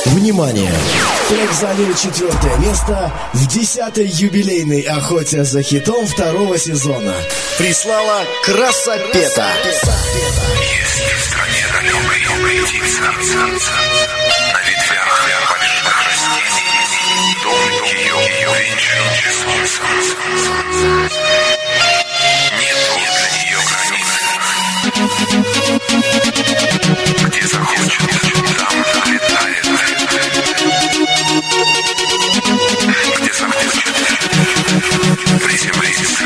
Внимание! Трек занял 4 место в 10-й юбилейной охоте за хитом 2-го сезона. Прислала Красопета. Если в стране далекой птица на ветвях больших растений, дом ее венчан солнцем. Нет для нее границ. Где захочет, там летает. Где захочет, приземлится.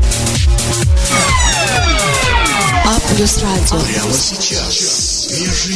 Плюс радио. Прямо сейчас.